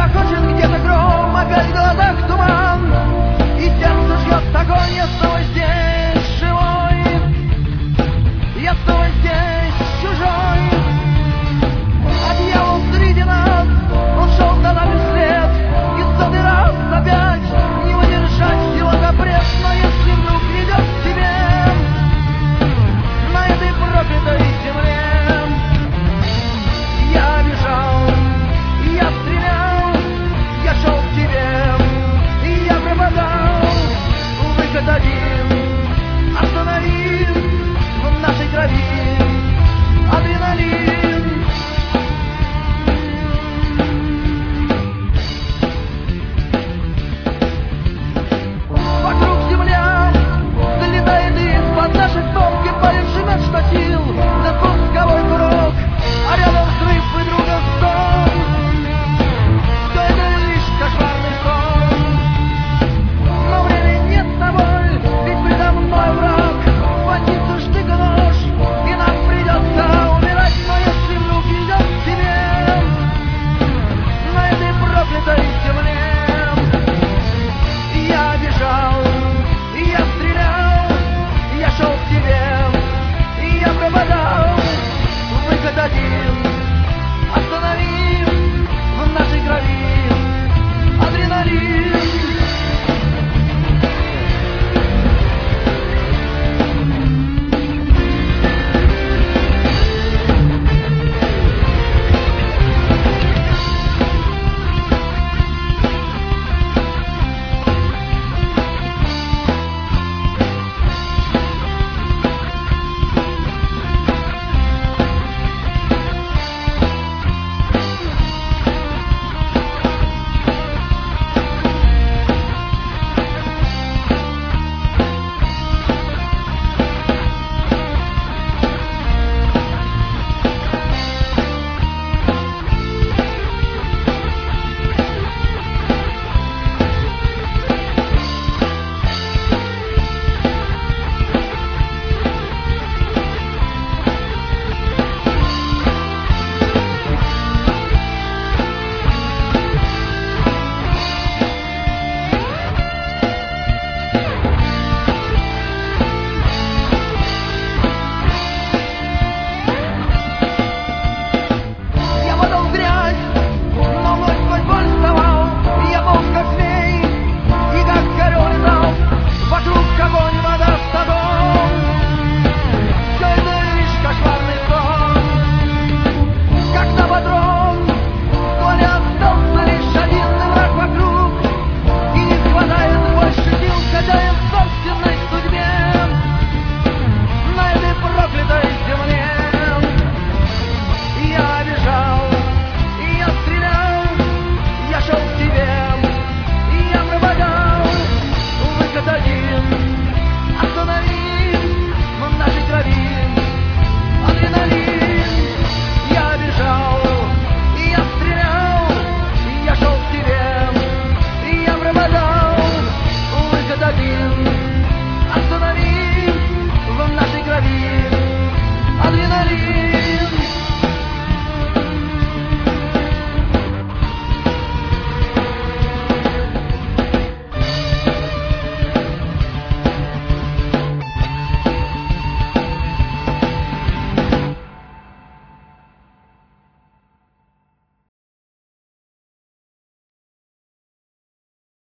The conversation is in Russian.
грохочет где-то гром, опять в глазах туман, и сердце жжет огонь. Я снова здесь живой, я снова здесь чужой. А дьявол среди нас, он шел за нами вслед, и 100-й раз опять не выдержать его запрет. Но если вдруг идет к тебе на этой проклятой земле, я бежал, я стрелял, я шел к тебе, и я пропадал. Выход один, останови в нашей крови адреналин. Вокруг земля залетает из-под наших ног, и парень жмет штатив на спусковой курок, а рядом взрыв и друга стон. Все это лишь кошмарный сон, но времени нет с тобой, ведь предо мной враг. Вонзится штык и нож, и нам придется умирать. Но если вдруг идет к тебе на этой проклятой земле, я бежал, я стрелял, я шел к тебе, и я пропадал. Выход один,